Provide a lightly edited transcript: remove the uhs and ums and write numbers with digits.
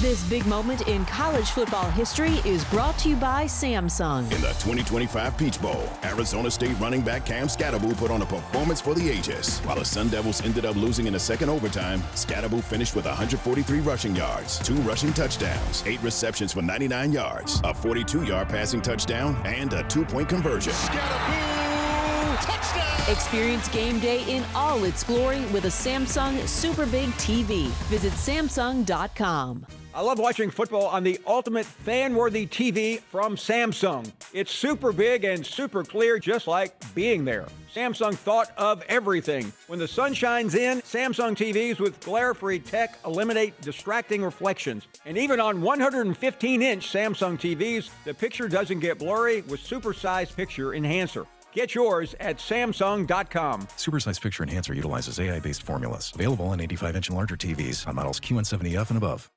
This big moment in college football history is brought to you by Samsung. In the 2025 Peach Bowl, Arizona State running back Cam Skattebo put on a performance for the ages. While the Sun Devils ended up losing in the second overtime, Skattebo finished with 143 rushing yards, 2 rushing touchdowns, 8 receptions for 99 yards, a 42-yard passing touchdown, and a 2-point conversion. Skattebo, touchdown! Experience game day in all its glory with a Samsung Super Big TV. Visit Samsung.com. I love watching football on the ultimate fan-worthy TV from Samsung. It's super big and super clear, just like being there. Samsung thought of everything. When the sun shines in, Samsung TVs with glare-free tech eliminate distracting reflections. And even on 115-inch Samsung TVs, the picture doesn't get blurry with supersized picture enhancer. Get yours at Samsung.com. Supersized Picture Enhancer utilizes AI-based formulas. Available on 85-inch and larger TVs on models Q170F and above.